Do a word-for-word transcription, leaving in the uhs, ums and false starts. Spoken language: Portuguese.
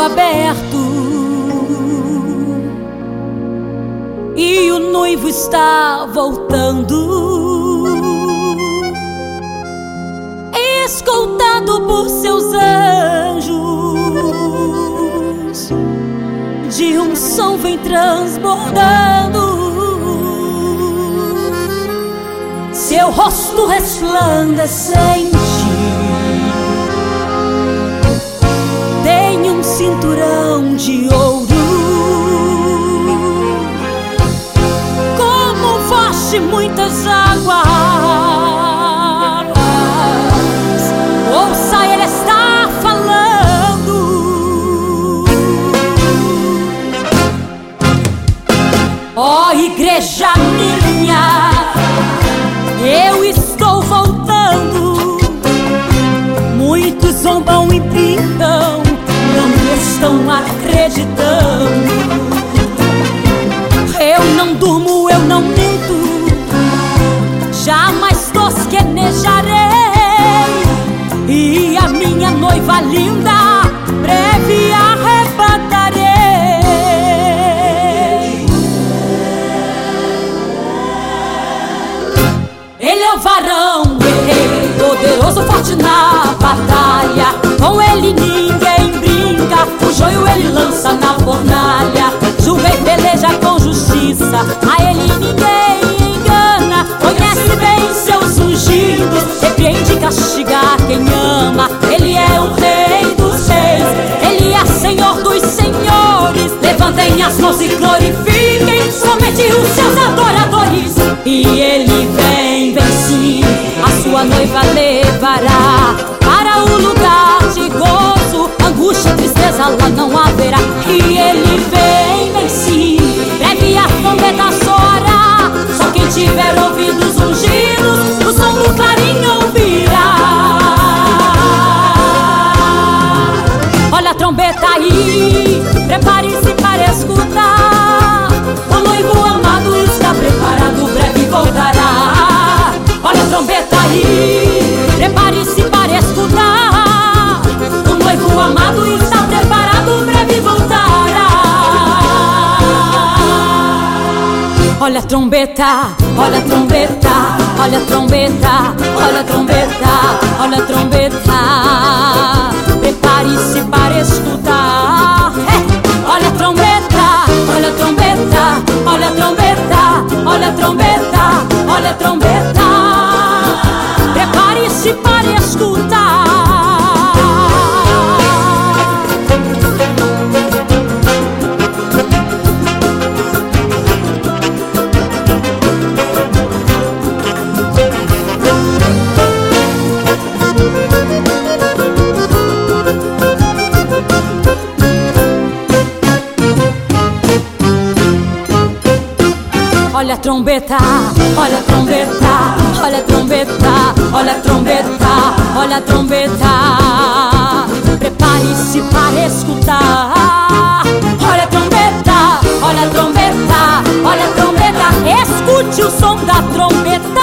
aberto e o noivo está voltando, escoltado por seus anjos. De um som vem transbordando, seu rosto resplandecente tem um cinturão de ouro. Como um foche muitas águas, ouça, ele está falando. Ó oh, igreja minha, eu estou voltando. Muitos zombam e brincam, não estão acreditando. Eu não durmo, eu não minto, jamais tosquenejarei. E a minha noiva linda breve arrebatarei. Ele é o varão guerreiro, poderoso, forte na batalha. Com ele ninguém brinca, o joio ele lança na fornalha. Julga e peleja com justiça, a ele ninguém engana. Conhece bem seus ungidos, repreende e castiga quem ama. Ele é o rei dos reis, ele é senhor dos senhores. Levantem as mãos e glorifiquem somente os seus adoradores. E ele vem, vem sim, a sua noiva levará para o lugar de gozo. Angústia, tristeza lá não haverá. E ele vem, vem sim, breve a trombeta soará. Só quem tiver ouvidos ungidos, o som do clarim ouvirá. Olha a trombeta aí, prepare-se para escutar. O noivo amado está preparado, breve voltará. Olha a trombeta aí, prepare-se para escutar. O noivo amado está preparado, breve voltará. Olha a trombeta, olha a trombeta, olha a trombeta, olha a trombeta, olha a trombeta. Prepare-se para escutar. É. Olha a trombeta, olha a trombeta, olha a trombeta, olha a trombeta, olha a trombeta. Prepare-se para escutar. Olha a trombeta, olha a trombeta, olha a trombeta, olha a trombeta, olha a trombeta. Prepare-se para escutar. Olha a trombeta, olha a trombeta, olha a trombeta. Escute o som da trombeta.